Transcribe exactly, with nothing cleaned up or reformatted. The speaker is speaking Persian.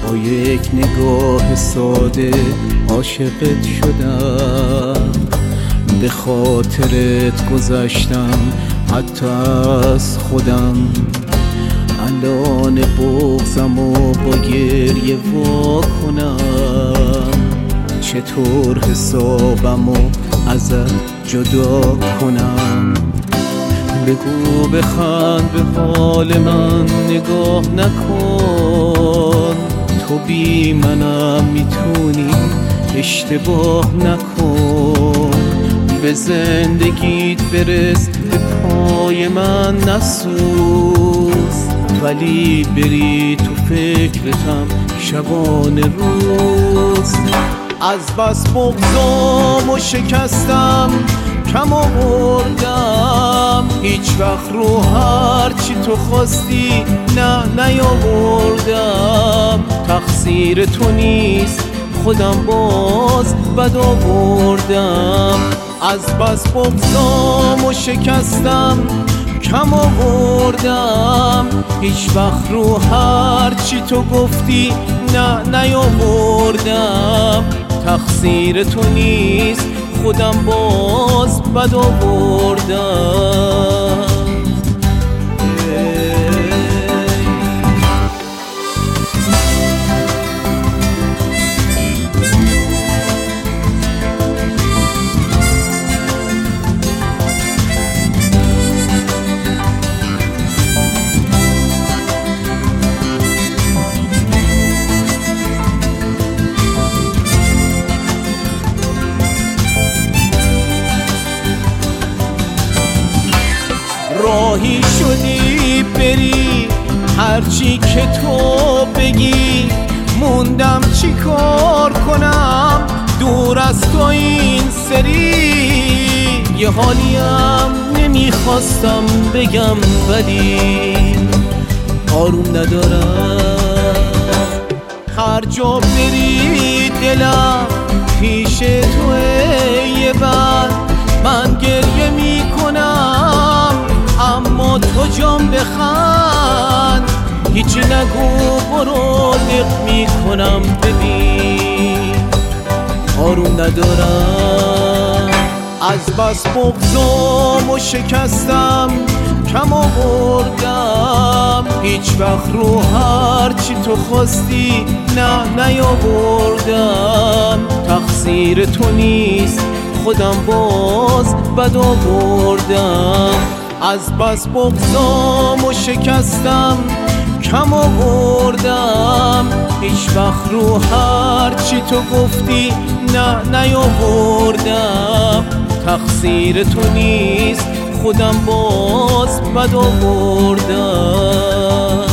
با یک نگاه ساده عاشقت شدم، به خاطرت گذشتم حتی از خودم. الان بغضم و با گریه وا کنم، چطور حسابم و ازت جدا کنم. بگو بخند به حال من نگاه نکن، تو بی منم میتونی اشتباه نکن. به زندگیت برس به پای من نسوز، ولی بری تو فکرتم شبانه روز. از بس بغضام و شکستم کم آوردم، هیچ وقت رو هر چی تو خواستی نه نیاوردم. تقصیر تو نیست خودم باز بد آوردم. از بس بغضام و شکستم کم آوردم، هیچ وقت رو هر چی تو گفتی نه نیاوردم. تقصیر تو نیست خودم باز بد آوردم. راهی شدی بری هرچی که تو بگی، موندم چی کار کنم دور از تو این سری. یه حالیم نمیخواستم بگم ولی آروم ندارم. هر جا بری دلم پیش توه، یه بند من گریه میکنم اما تو جام بخند. هیچی نگو برو دق میکنم ببین آروم ندارم. از بس بغضام و شکستم کم آوردم، هیچ وقت رو هر چی تو خواستی نه نیاوردم. تقصیر تو نیست خودم باز بد آوردم. از بس بغضام و شکستم کم آوردم، هیچ وقت رو هر چی تو گفتی نه نیاوردم. تقصیر تو نیست خودم باز بد آوردم.